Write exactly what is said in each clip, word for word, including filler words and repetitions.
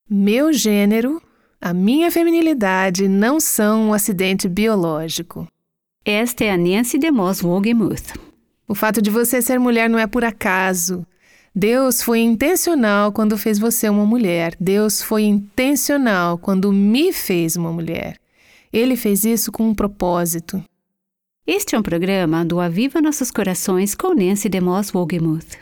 Meu gênero, a minha feminilidade não são um acidente biológico. Esta é a Nancy DeMoss Wolgemuth. O fato de você ser mulher não é por acaso. Deus foi intencional quando fez você uma mulher. Deus foi intencional quando me fez uma mulher. Ele fez isso com um propósito. Este é um programa do Aviva Nossos Corações com Nancy DeMoss Wolgemuth.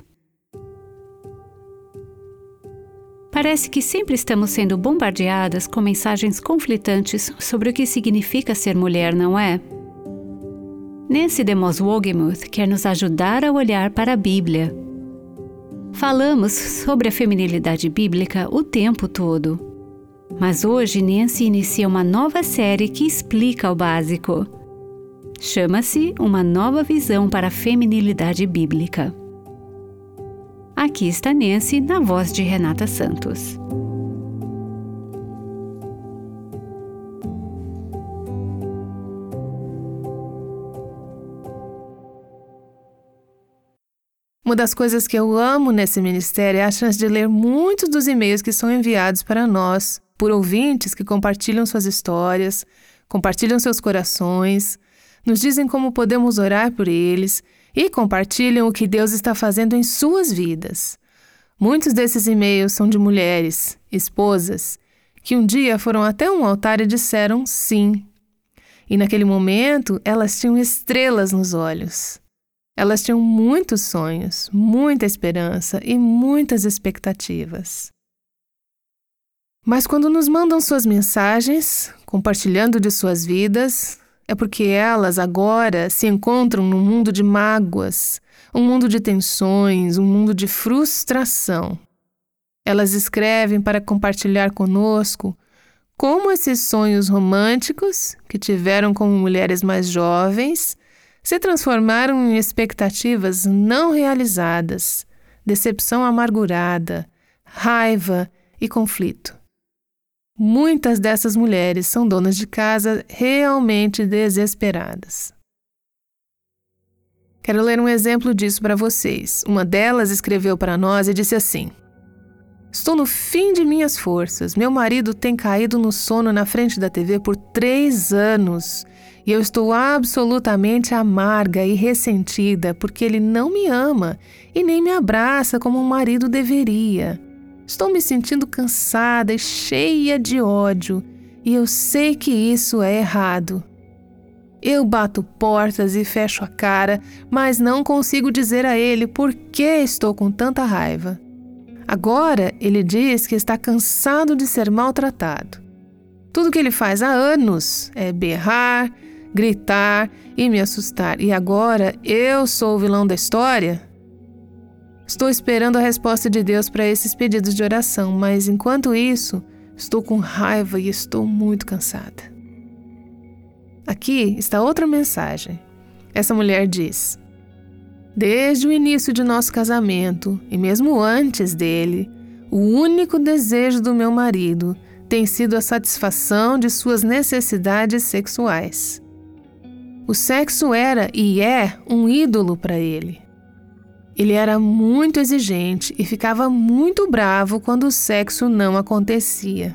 Parece que sempre estamos sendo bombardeadas com mensagens conflitantes sobre o que significa ser mulher, não é? Nancy DeMoss Wolgemuth quer nos ajudar a olhar para a Bíblia. Falamos sobre a feminilidade bíblica o tempo todo. Mas hoje Nancy inicia uma nova série que explica o básico. Chama-se Uma Nova Visão para a Feminilidade Bíblica. Aqui está Nancy na voz de Renata Santos. Uma das coisas que eu amo nesse ministério é a chance de ler muitos dos e-mails que são enviados para nós, por ouvintes que compartilham suas histórias, compartilham seus corações, nos dizem como podemos orar por eles e compartilham o que Deus está fazendo em suas vidas. Muitos desses e-mails são de mulheres, esposas, que um dia foram até um altar e disseram sim. E naquele momento, elas tinham estrelas nos olhos. Elas tinham muitos sonhos, muita esperança e muitas expectativas. Mas quando nos mandam suas mensagens, compartilhando de suas vidas, é porque elas agora se encontram num mundo de mágoas, um mundo de tensões, um mundo de frustração. Elas escrevem para compartilhar conosco como esses sonhos românticos, que tiveram como mulheres mais jovens, se transformaram em expectativas não realizadas, decepção amargurada, raiva e conflito. Muitas dessas mulheres são donas de casa realmente desesperadas. Quero ler um exemplo disso para vocês. Uma delas escreveu para nós e disse assim: Estou no fim de minhas forças. Meu marido tem caído no sono na frente da T V por três anos e eu estou absolutamente amarga e ressentida porque ele não me ama e nem me abraça como um marido deveria. Estou me sentindo cansada e cheia de ódio e eu sei que isso é errado. Eu bato portas e fecho a cara, mas não consigo dizer a ele por que estou com tanta raiva. Agora ele diz que está cansado de ser maltratado. Tudo que ele faz há anos é berrar, gritar e me assustar. E agora eu sou o vilão da história? Estou esperando a resposta de Deus para esses pedidos de oração, mas enquanto isso, estou com raiva e estou muito cansada. Aqui está outra mensagem. Essa mulher diz: Desde o início de nosso casamento, e mesmo antes dele, o único desejo do meu marido tem sido a satisfação de suas necessidades sexuais. O sexo era e é um ídolo para ele. Ele era muito exigente e ficava muito bravo quando o sexo não acontecia.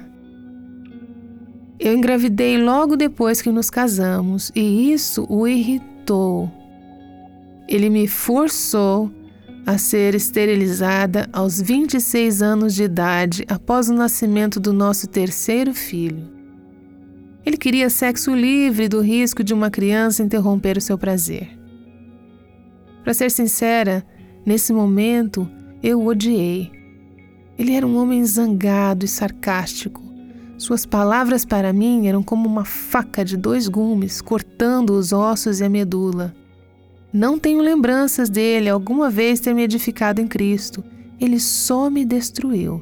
Eu engravidei logo depois que nos casamos e isso o irritou. Ele me forçou a ser esterilizada aos vinte e seis anos de idade após o nascimento do nosso terceiro filho. Ele queria sexo livre do risco de uma criança interromper o seu prazer. Para ser sincera, nesse momento eu o odiei. Ele era um homem zangado e sarcástico. Suas palavras para mim eram como uma faca de dois gumes cortando os ossos e a medula. Não tenho lembranças dele alguma vez ter me edificado em Cristo. Ele só me destruiu.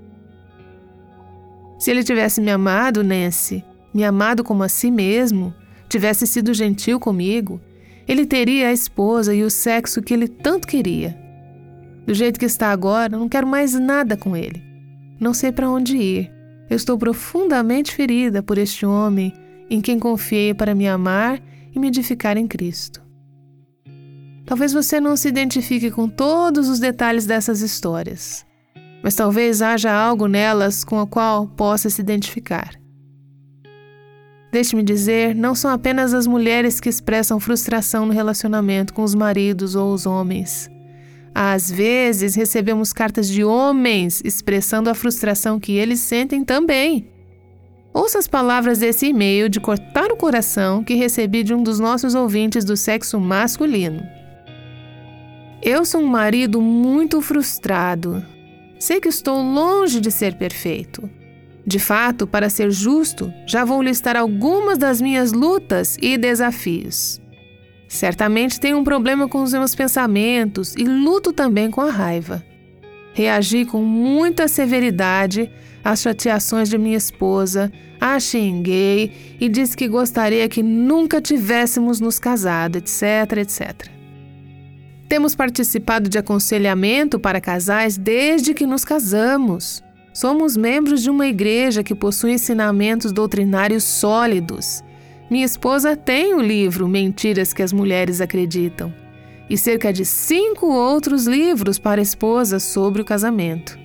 Se ele tivesse me amado, Nancy, me amado como a si mesmo, tivesse sido gentil comigo, ele teria a esposa e o sexo que ele tanto queria. Do jeito que está agora, não quero mais nada com ele. Não sei para onde ir. Eu estou profundamente ferida por este homem em quem confiei para me amar e me edificar em Cristo. Talvez você não se identifique com todos os detalhes dessas histórias, mas talvez haja algo nelas com o qual possa se identificar. Deixe-me dizer, não são apenas as mulheres que expressam frustração no relacionamento com os maridos ou os homens. Às vezes, recebemos cartas de homens expressando a frustração que eles sentem também. Ouça as palavras desse e-mail de cortar o coração que recebi de um dos nossos ouvintes do sexo masculino. Eu sou um marido muito frustrado. Sei que estou longe de ser perfeito. De fato, para ser justo, já vou listar algumas das minhas lutas e desafios. Certamente tenho um problema com os meus pensamentos e luto também com a raiva. Reagi com muita severidade às chateações de minha esposa, a xinguei e disse que gostaria que nunca tivéssemos nos casado, etc, etcétera. Temos participado de aconselhamento para casais desde que nos casamos. Somos membros de uma igreja que possui ensinamentos doutrinários sólidos. Minha esposa tem o livro Mentiras que as Mulheres Acreditam e cerca de cinco outros livros para a esposa sobre o casamento.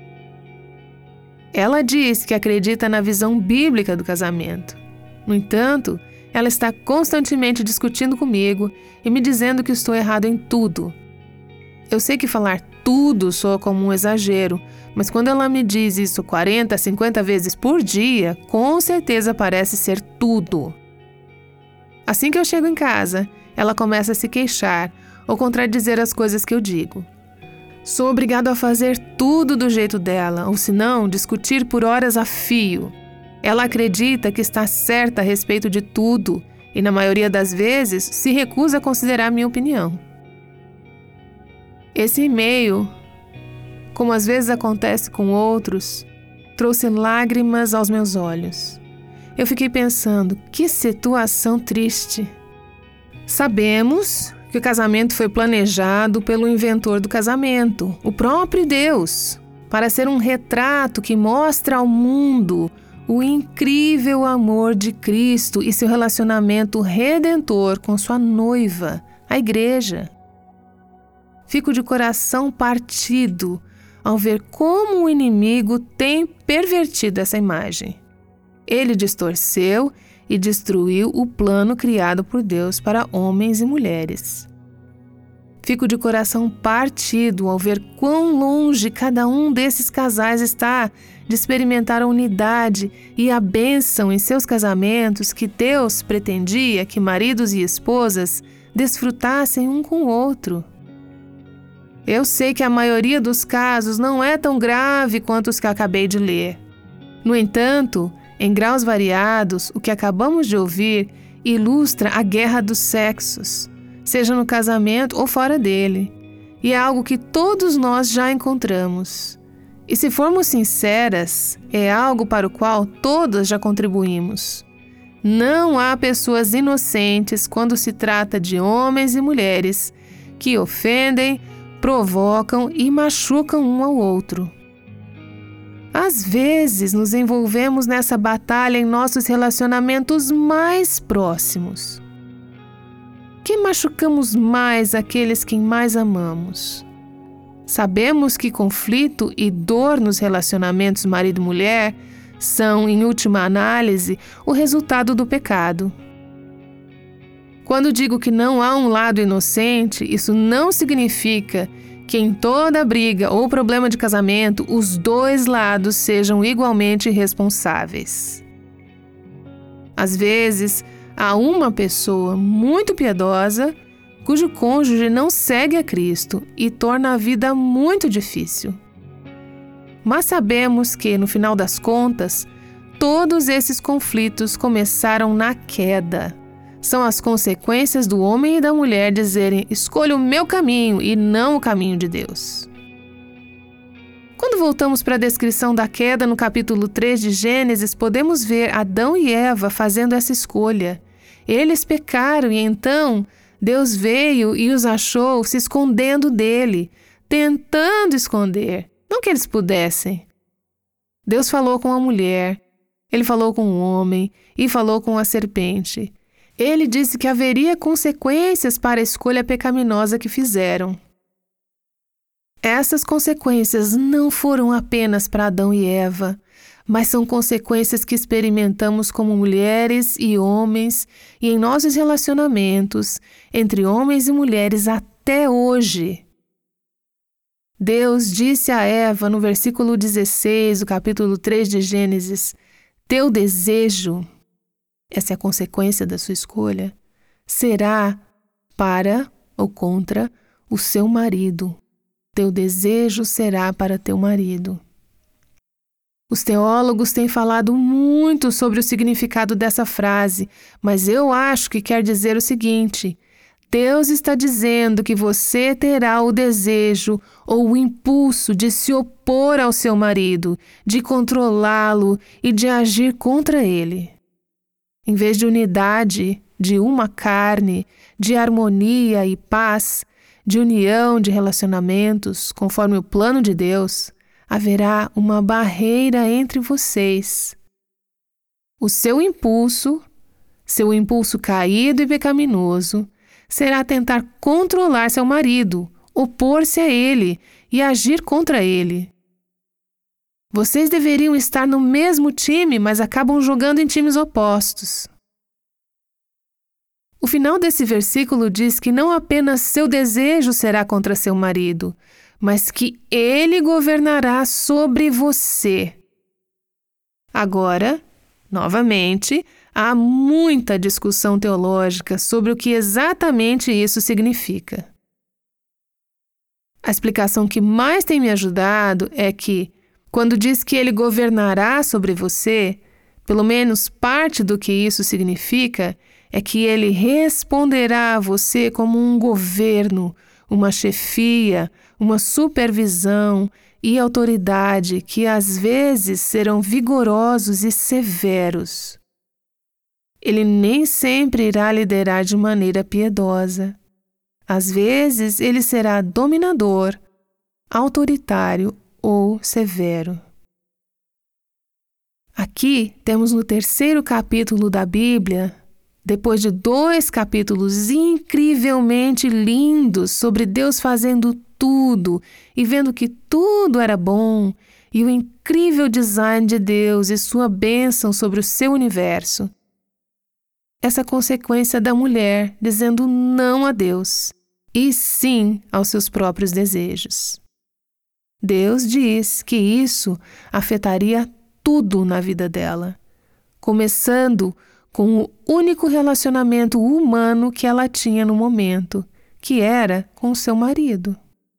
Ela diz que acredita na visão bíblica do casamento. No entanto, ela está constantemente discutindo comigo e me dizendo que estou errado em tudo. Eu sei que falar tudo soa como um exagero, mas quando ela me diz isso quarenta, cinquenta vezes por dia, com certeza parece ser tudo. Assim que eu chego em casa, ela começa a se queixar ou contradizer as coisas que eu digo. Sou obrigado a fazer tudo do jeito dela, ou senão discutir por horas a fio. Ela acredita que está certa a respeito de tudo e, na maioria das vezes, se recusa a considerar minha opinião. Esse e-mail, como às vezes acontece com outros, trouxe lágrimas aos meus olhos. Eu fiquei pensando, que situação triste. Sabemos que o casamento foi planejado pelo inventor do casamento, o próprio Deus, para ser um retrato que mostra ao mundo o incrível amor de Cristo e seu relacionamento redentor com sua noiva, a igreja. Fico de coração partido ao ver como o inimigo tem pervertido essa imagem. Ele distorceu e destruiu o plano criado por Deus para homens e mulheres. Fico de coração partido ao ver quão longe cada um desses casais está de experimentar a unidade e a bênção em seus casamentos que Deus pretendia que maridos e esposas desfrutassem um com o outro. Eu sei que a maioria dos casos não é tão grave quanto os que acabei de ler. No entanto, em graus variados, o que acabamos de ouvir ilustra a guerra dos sexos, seja no casamento ou fora dele, e é algo que todos nós já encontramos. E se formos sinceras, é algo para o qual todas já contribuímos. Não há pessoas inocentes quando se trata de homens e mulheres que ofendem, provocam e machucam um ao outro. Às vezes nos envolvemos nessa batalha em nossos relacionamentos mais próximos. Que machucamos mais aqueles que mais amamos? Sabemos que conflito e dor nos relacionamentos marido-mulher são, em última análise, o resultado do pecado. Quando digo que não há um lado inocente, isso não significa que em toda briga ou problema de casamento, os dois lados sejam igualmente responsáveis. Às vezes, há uma pessoa muito piedosa cujo cônjuge não segue a Cristo e torna a vida muito difícil. Mas sabemos que, no final das contas, todos esses conflitos começaram na queda. São as consequências do homem e da mulher dizerem: escolha o meu caminho e não o caminho de Deus. Quando voltamos para a descrição da queda no capítulo três de Gênesis, podemos ver Adão e Eva fazendo essa escolha. Eles pecaram e então Deus veio e os achou se escondendo dele, tentando esconder, não que eles pudessem. Deus falou com a mulher, ele falou com o homem e falou com a serpente. Ele disse que haveria consequências para a escolha pecaminosa que fizeram. Essas consequências não foram apenas para Adão e Eva, mas são consequências que experimentamos como mulheres e homens e em nossos relacionamentos entre homens e mulheres até hoje. Deus disse a Eva no versículo dezesseis do capítulo três de Gênesis: teu desejo, essa é a consequência da sua escolha, será para ou contra o seu marido. Teu desejo será para teu marido. Os teólogos têm falado muito sobre o significado dessa frase, mas eu acho que quer dizer o seguinte: Deus está dizendo que você terá o desejo ou o impulso de se opor ao seu marido, de controlá-lo e de agir contra ele. Em vez de unidade, de uma carne, de harmonia e paz, de união de relacionamentos, conforme o plano de Deus, haverá uma barreira entre vocês. O seu impulso, seu impulso caído e pecaminoso, será tentar controlar seu marido, opor-se a ele e agir contra ele. Vocês deveriam estar no mesmo time, mas acabam jogando em times opostos. O final desse versículo diz que não apenas seu desejo será contra seu marido, mas que ele governará sobre você. Agora, novamente, há muita discussão teológica sobre o que exatamente isso significa. A explicação que mais tem me ajudado é que, quando diz que ele governará sobre você, pelo menos parte do que isso significa é que ele responderá a você como um governo, uma chefia, uma supervisão e autoridade que às vezes serão vigorosos e severos. Ele nem sempre irá liderar de maneira piedosa. Às vezes ele será dominador, autoritário ou severo. Aqui temos no terceiro capítulo da Bíblia, depois de dois capítulos incrivelmente lindos sobre Deus fazendo tudo e vendo que tudo era bom, e o incrível design de Deus e sua bênção sobre o seu universo. Essa consequência da mulher dizendo não a Deus e sim aos seus próprios desejos. Deus diz que isso afetaria tudo na vida dela, começando com o único relacionamento humano que ela tinha no momento, que era com seu marido.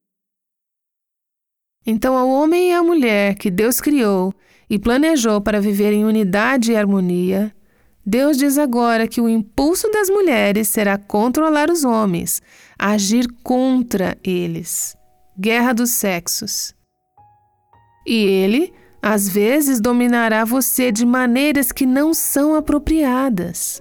Então, ao homem e à mulher que Deus criou e planejou para viver em unidade e harmonia, Deus diz agora que o impulso das mulheres será controlar os homens, agir contra eles. Guerra dos sexos. E ele, às vezes, dominará você de maneiras que não são apropriadas.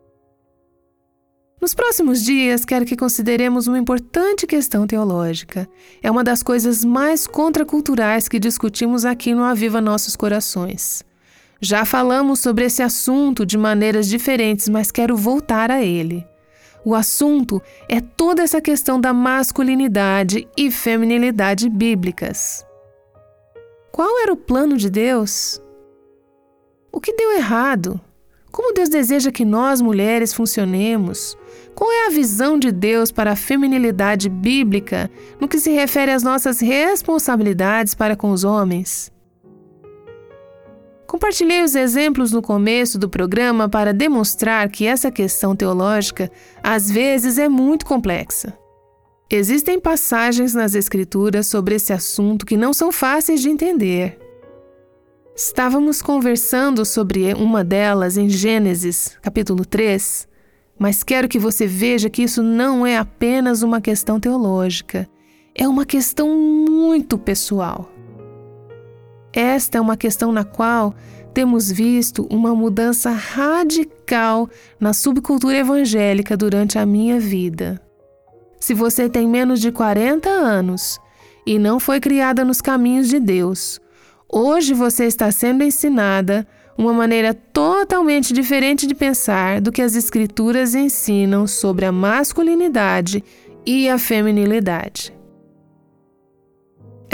Nos próximos dias, quero que consideremos uma importante questão teológica. É uma das coisas mais contraculturais que discutimos aqui no Aviva Nossos Corações. Já falamos sobre esse assunto de maneiras diferentes, mas quero voltar a ele. O assunto é toda essa questão da masculinidade e feminilidade bíblicas. Qual era o plano de Deus? O que deu errado? Como Deus deseja que nós, mulheres, funcionemos? Qual é a visão de Deus para a feminilidade bíblica no que se refere às nossas responsabilidades para com os homens? Compartilhei os exemplos no começo do programa para demonstrar que essa questão teológica às vezes é muito complexa. Existem passagens nas Escrituras sobre esse assunto que não são fáceis de entender. Estávamos conversando sobre uma delas em Gênesis, capítulo três, mas quero que você veja que isso não é apenas uma questão teológica, é uma questão muito pessoal. Esta é uma questão na qual temos visto uma mudança radical na subcultura evangélica durante a minha vida. Se você tem menos de quarenta anos e não foi criada nos caminhos de Deus, hoje você está sendo ensinada uma maneira totalmente diferente de pensar do que as Escrituras ensinam sobre a masculinidade e a feminilidade.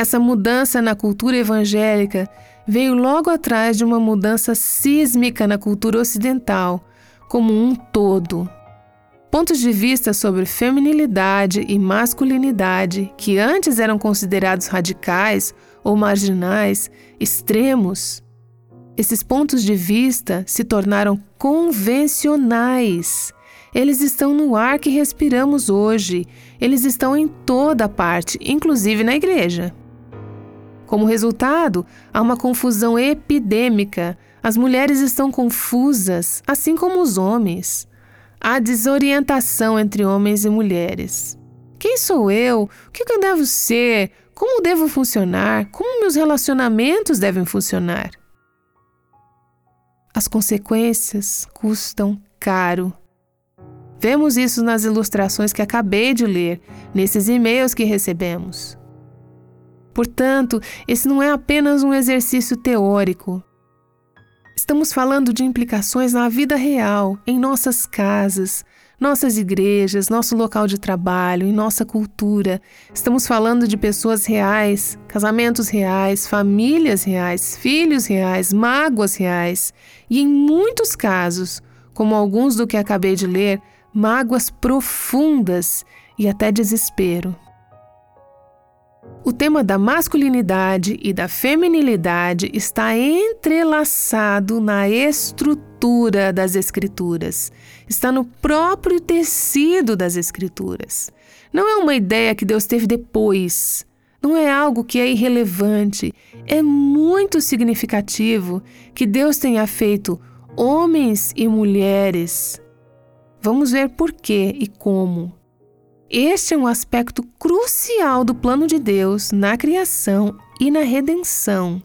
Essa mudança na cultura evangélica veio logo atrás de uma mudança sísmica na cultura ocidental, como um todo. Pontos de vista sobre feminilidade e masculinidade, que antes eram considerados radicais ou marginais, extremos, esses pontos de vista se tornaram convencionais. Eles estão no ar que respiramos hoje. Eles estão em toda parte, inclusive na igreja. Como resultado, há uma confusão epidêmica. As mulheres estão confusas, assim como os homens. Há desorientação entre homens e mulheres. Quem sou eu? O que eu devo ser? Como devo funcionar? Como meus relacionamentos devem funcionar? As consequências custam caro. Vemos isso nas ilustrações que acabei de ler, nesses e-mails que recebemos. Portanto, esse não é apenas um exercício teórico. Estamos falando de implicações na vida real, em nossas casas, nossas igrejas, nosso local de trabalho, em nossa cultura. Estamos falando de pessoas reais, casamentos reais, famílias reais, filhos reais, mágoas reais e, em muitos casos, como alguns do que acabei de ler, mágoas profundas e até desespero. O tema da masculinidade e da feminilidade está entrelaçado na estrutura das Escrituras. Está no próprio tecido das Escrituras. Não é uma ideia que Deus teve depois. Não é algo que é irrelevante. É muito significativo que Deus tenha feito homens e mulheres. Vamos ver por quê e como. Este é um aspecto crucial do plano de Deus na criação e na redenção.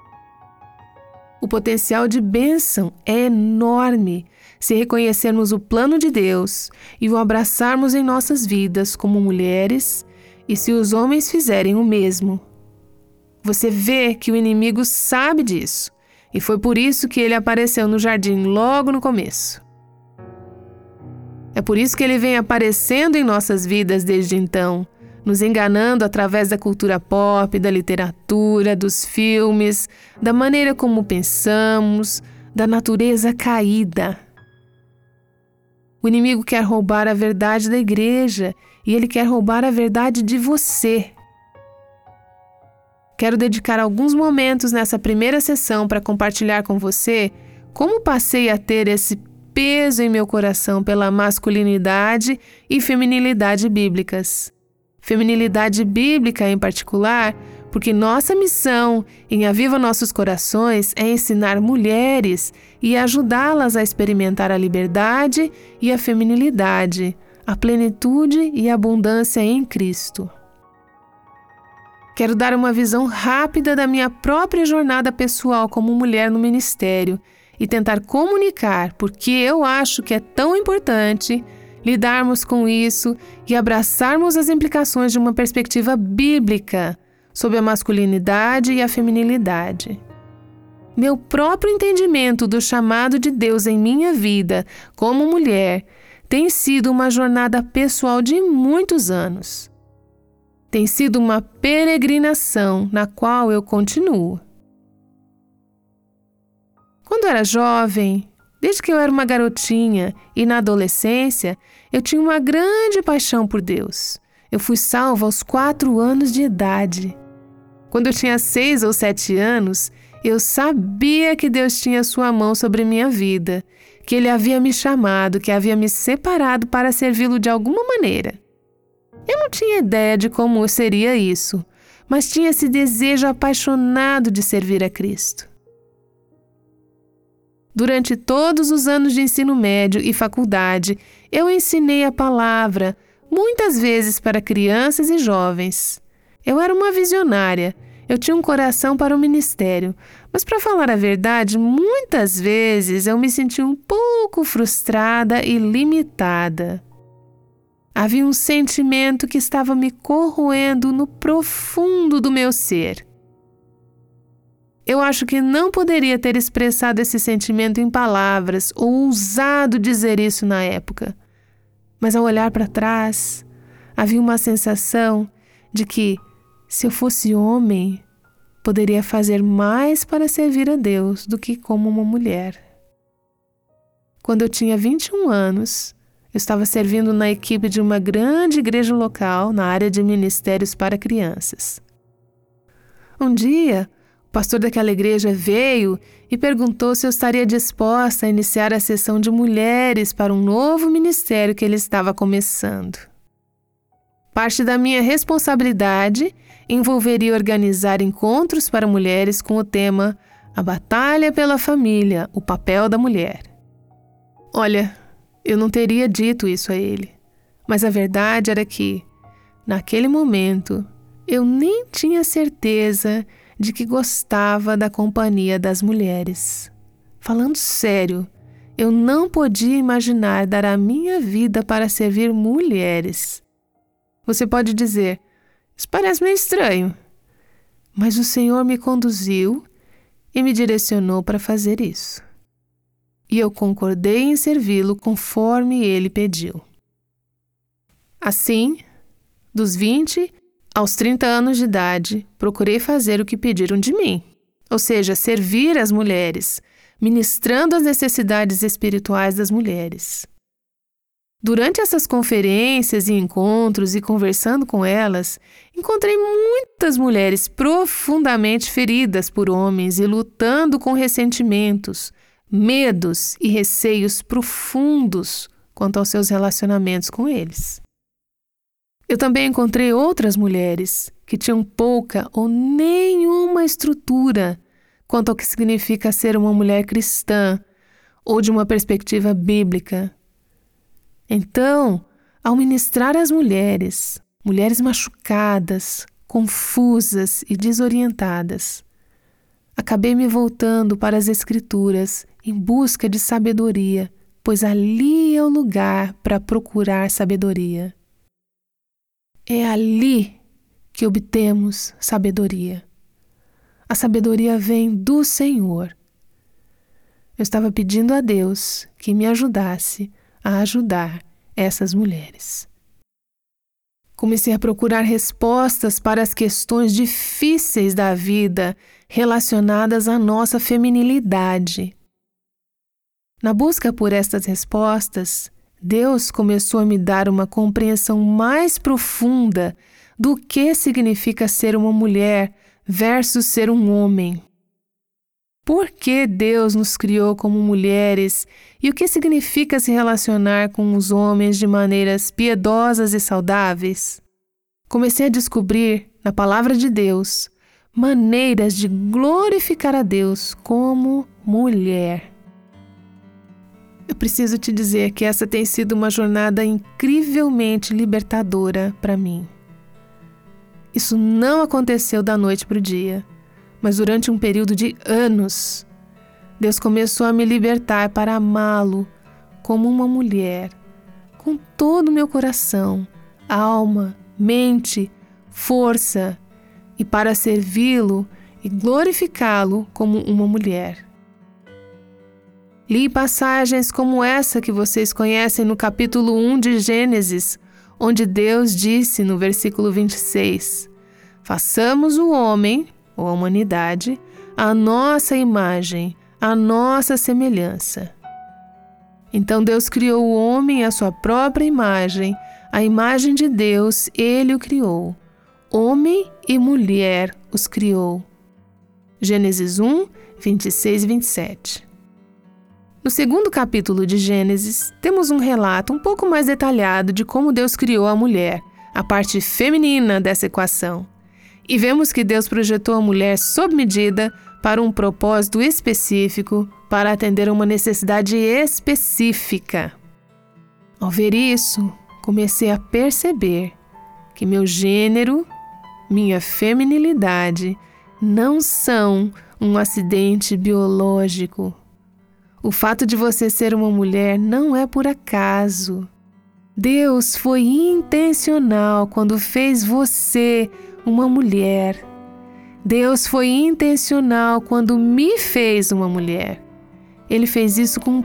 O potencial de bênção é enorme se reconhecermos o plano de Deus e o abraçarmos em nossas vidas como mulheres e se os homens fizerem o mesmo. Você vê que o inimigo sabe disso e foi por isso que ele apareceu no jardim logo no começo. É por isso que ele vem aparecendo em nossas vidas desde então, nos enganando através da cultura pop, da literatura, dos filmes, da maneira como pensamos, da natureza caída. O inimigo quer roubar a verdade da igreja e ele quer roubar a verdade de você. Quero dedicar alguns momentos nessa primeira sessão para compartilhar com você como passei a ter esse peso em meu coração pela masculinidade e feminilidade bíblicas. Feminilidade bíblica em particular, porque nossa missão em Aviva Nossos Corações é ensinar mulheres e ajudá-las a experimentar a liberdade e a feminilidade, a plenitude e a abundância em Cristo. Quero dar uma visão rápida da minha própria jornada pessoal como mulher no ministério e tentar comunicar porque eu acho que é tão importante lidarmos com isso e abraçarmos as implicações de uma perspectiva bíblica sobre a masculinidade e a feminilidade. Meu próprio entendimento do chamado de Deus em minha vida como mulher tem sido uma jornada pessoal de muitos anos. Tem sido uma peregrinação na qual eu continuo. Quando era jovem, desde que eu era uma garotinha e na adolescência, eu tinha uma grande paixão por Deus. Eu fui salva aos quatro anos de idade. Quando eu tinha seis ou sete anos, eu sabia que Deus tinha sua mão sobre minha vida, que Ele havia me chamado, que havia me separado para servi-lo de alguma maneira. Eu não tinha ideia de como seria isso, mas tinha esse desejo apaixonado de servir a Cristo. Durante todos os anos de ensino médio e faculdade, eu ensinei a palavra, muitas vezes para crianças e jovens. Eu era uma visionária, eu tinha um coração para o ministério, mas para falar a verdade, muitas vezes eu me senti um pouco frustrada e limitada. Havia um sentimento que estava me corroendo no profundo do meu ser. Eu acho que não poderia ter expressado esse sentimento em palavras ou ousado dizer isso na época. Mas ao olhar para trás, havia uma sensação de que se eu fosse homem, poderia fazer mais para servir a Deus do que como uma mulher. Quando eu tinha vinte e um anos, eu estava servindo na equipe de uma grande igreja local na área de ministérios para crianças. Um dia, o pastor daquela igreja veio e perguntou se eu estaria disposta a iniciar a sessão de mulheres para um novo ministério que ele estava começando. Parte da minha responsabilidade envolveria organizar encontros para mulheres com o tema A Batalha pela Família, o papel da mulher. Olha, eu não teria dito isso a ele, mas a verdade era que, naquele momento, eu nem tinha certeza de que gostava da companhia das mulheres. Falando sério, eu não podia imaginar dar a minha vida para servir mulheres. Você pode dizer, isso parece meio estranho, mas o Senhor me conduziu e me direcionou para fazer isso. E eu concordei em servi-lo conforme ele pediu. Assim, dos vinte aos trinta anos de idade, procurei fazer o que pediram de mim, ou seja, servir as mulheres, ministrando as necessidades espirituais das mulheres. Durante essas conferências e encontros e conversando com elas, encontrei muitas mulheres profundamente feridas por homens e lutando com ressentimentos, medos e receios profundos quanto aos seus relacionamentos com eles. Eu também encontrei outras mulheres que tinham pouca ou nenhuma estrutura quanto ao que significa ser uma mulher cristã ou de uma perspectiva bíblica. Então, ao ministrar às mulheres, mulheres machucadas, confusas e desorientadas, acabei me voltando para as Escrituras em busca de sabedoria, pois ali é o lugar para procurar sabedoria. É ali que obtemos sabedoria. A sabedoria vem do Senhor. Eu estava pedindo a Deus que me ajudasse a ajudar essas mulheres. Comecei a procurar respostas para as questões difíceis da vida relacionadas à nossa feminilidade. Na busca por estas respostas, Deus começou a me dar uma compreensão mais profunda do que significa ser uma mulher versus ser um homem. Por que Deus nos criou como mulheres e o que significa se relacionar com os homens de maneiras piedosas e saudáveis? Comecei a descobrir, na palavra de Deus, maneiras de glorificar a Deus como mulher. Eu preciso te dizer que essa tem sido uma jornada incrivelmente libertadora para mim. Isso não aconteceu da noite para o dia, mas durante um período de anos, Deus começou a me libertar para amá-lo como uma mulher, com todo o meu coração, alma, mente, força, e para servi-lo e glorificá-lo como uma mulher. Li passagens como essa que vocês conhecem no capítulo um de Gênesis, onde Deus disse no versículo vinte e seis, façamos o homem, ou a humanidade, a nossa imagem, a nossa semelhança. Então Deus criou o homem à sua própria imagem, a imagem de Deus ele o criou. Homem e mulher os criou. Gênesis um, vinte e seis e vinte e sete. No segundo capítulo de Gênesis, temos um relato um pouco mais detalhado de como Deus criou a mulher, a parte feminina dessa equação. E vemos que Deus projetou a mulher sob medida para um propósito específico, para atender a uma necessidade específica. Ao ver isso, comecei a perceber que meu gênero, minha feminilidade, não são um acidente biológico. O fato de você ser uma mulher não é por acaso. Deus foi intencional quando fez você uma mulher. Deus foi intencional quando me fez uma mulher. Ele fez isso com um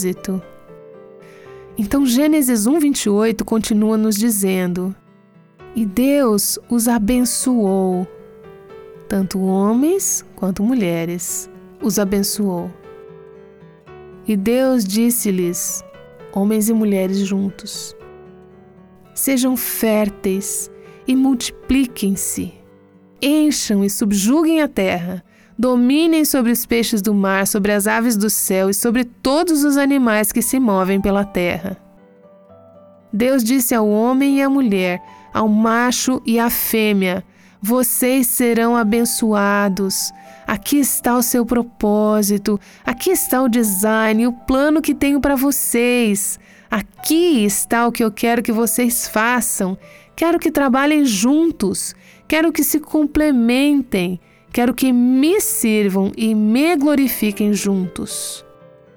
propósito. Então Gênesis um, vinte e oito continua nos dizendo: E Deus os abençoou, tanto homens quanto mulheres, os abençoou. E Deus disse-lhes, homens e mulheres juntos, sejam férteis e multipliquem-se, encham e subjuguem a terra, dominem sobre os peixes do mar, sobre as aves do céu e sobre todos os animais que se movem pela terra. Deus disse ao homem e à mulher, ao macho e à fêmea, vocês serão abençoados. Aqui está o seu propósito, aqui está o design, o plano que tenho para vocês. Aqui está o que eu quero que vocês façam. Quero que trabalhem juntos, quero que se complementem, quero que me sirvam e me glorifiquem juntos.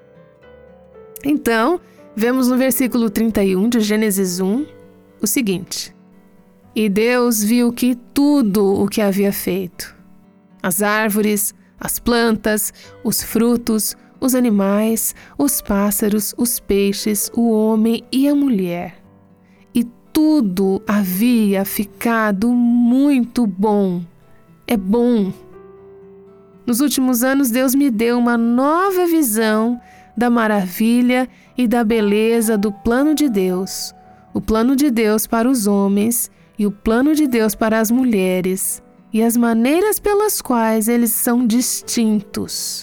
Então, vemos no versículo trinta e um de Gênesis um o seguinte: E Deus viu que tudo o que havia feito, as árvores, as plantas, os frutos, os animais, os pássaros, os peixes, o homem e a mulher, e tudo havia ficado muito bom. É bom. Nos últimos anos, Deus me deu uma nova visão da maravilha e da beleza do plano de Deus, o plano de Deus para os homens e o plano de Deus para as mulheres, e as maneiras pelas quais eles são distintos.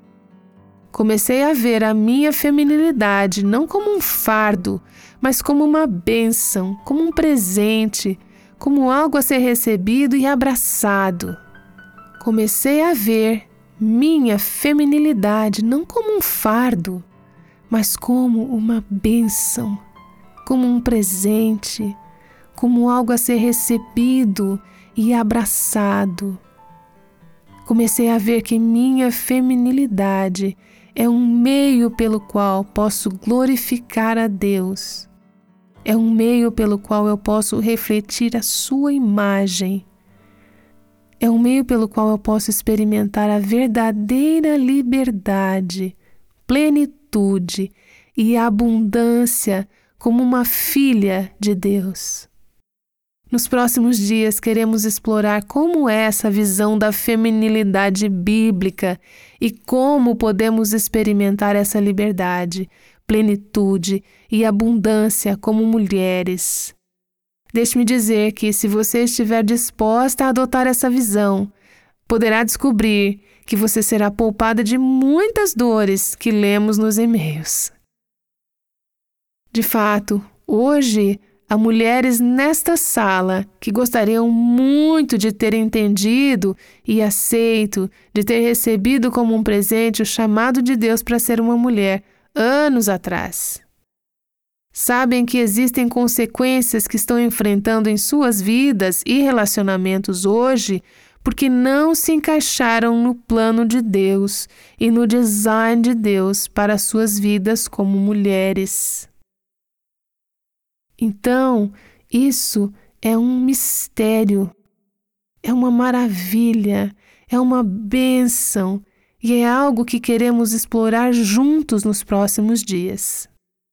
Comecei a ver a minha feminilidade não como um fardo, mas como uma bênção, como um presente, como algo a ser recebido e abraçado. Comecei a ver minha feminilidade não como um fardo, mas como uma bênção, como um presente, como algo a ser recebido e abraçado. Comecei a ver que minha feminilidade é um meio pelo qual posso glorificar a Deus. É um meio pelo qual eu posso refletir a sua imagem. É um meio pelo qual eu posso experimentar a verdadeira liberdade, plenitude e abundância como uma filha de Deus. Nos próximos dias, queremos explorar como é essa visão da feminilidade bíblica e como podemos experimentar essa liberdade, plenitude e abundância como mulheres. Deixe-me dizer que, se você estiver disposta a adotar essa visão, poderá descobrir que você será poupada de muitas dores que lemos nos e-mails. De fato, hoje, há mulheres nesta sala que gostariam muito de ter entendido e aceito, de ter recebido como um presente o chamado de Deus para ser uma mulher anos atrás. Sabem que existem consequências que estão enfrentando em suas vidas e relacionamentos hoje porque não se encaixaram no plano de Deus e no design de Deus para suas vidas como mulheres. Então, isso é um mistério, é uma maravilha, é uma bênção e é algo que queremos explorar juntos nos próximos dias.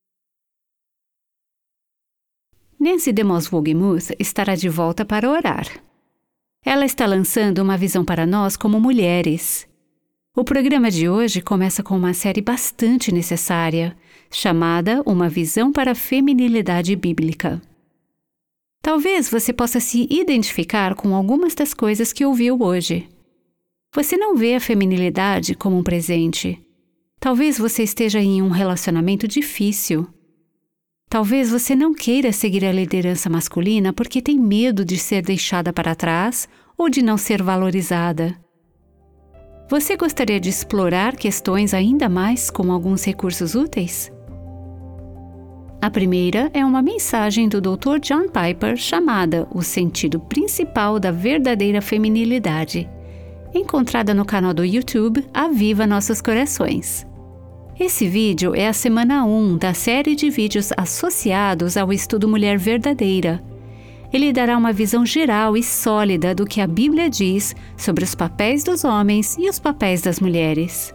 Nancy DeMoss Wolgemuth estará de volta para orar. Ela está lançando uma visão para nós como mulheres. O programa de hoje começa com uma série bastante necessária, chamada Uma Visão para a Feminilidade Bíblica. Talvez você possa se identificar com algumas das coisas que ouviu hoje. Você não vê a feminilidade como um presente. Talvez você esteja em um relacionamento difícil. Talvez você não queira seguir a liderança masculina porque tem medo de ser deixada para trás ou de não ser valorizada. Você gostaria de explorar questões ainda mais com alguns recursos úteis? A primeira é uma mensagem do doutor John Piper chamada O Sentido Principal da Verdadeira Feminilidade, encontrada no canal do YouTube Aviva Nossos Corações. Esse vídeo é a semana um da série de vídeos associados ao estudo Mulher Verdadeira. Ele dará uma visão geral e sólida do que a Bíblia diz sobre os papéis dos homens e os papéis das mulheres.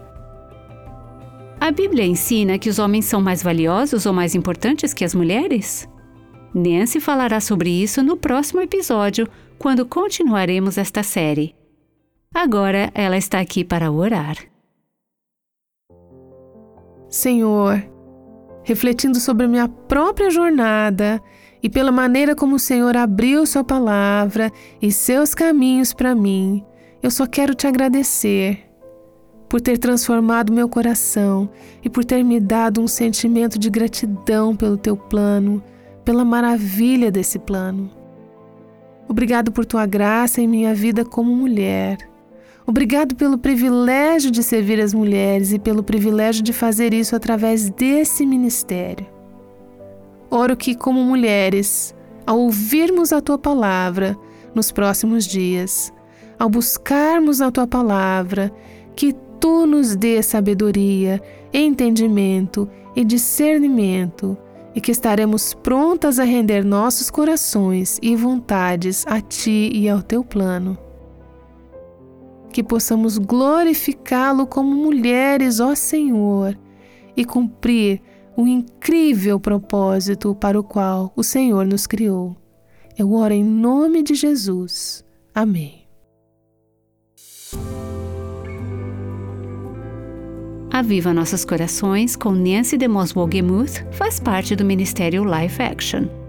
A Bíblia ensina que os homens são mais valiosos ou mais importantes que as mulheres? Nancy falará sobre isso no próximo episódio, quando continuaremos esta série. Agora ela está aqui para orar. Senhor, refletindo sobre a minha própria jornada e pela maneira como o Senhor abriu sua palavra e seus caminhos para mim, eu só quero te agradecer por ter transformado meu coração e por ter me dado um sentimento de gratidão pelo teu plano, pela maravilha desse plano. Obrigado por tua graça em minha vida como mulher. Obrigado pelo privilégio de servir as mulheres e pelo privilégio de fazer isso através desse ministério. Oro que, como mulheres, ao ouvirmos a tua palavra nos próximos dias, ao buscarmos a tua palavra, que tu nos dê sabedoria, entendimento e discernimento, e que estaremos prontas a render nossos corações e vontades a ti e ao teu plano. Que possamos glorificá-lo como mulheres, ó Senhor, e cumprir o incrível propósito para o qual o Senhor nos criou. Eu oro em nome de Jesus. Amém. Aviva Nossos Corações, com Nancy DeMoss Wogemuth, faz parte do Ministério Life Action.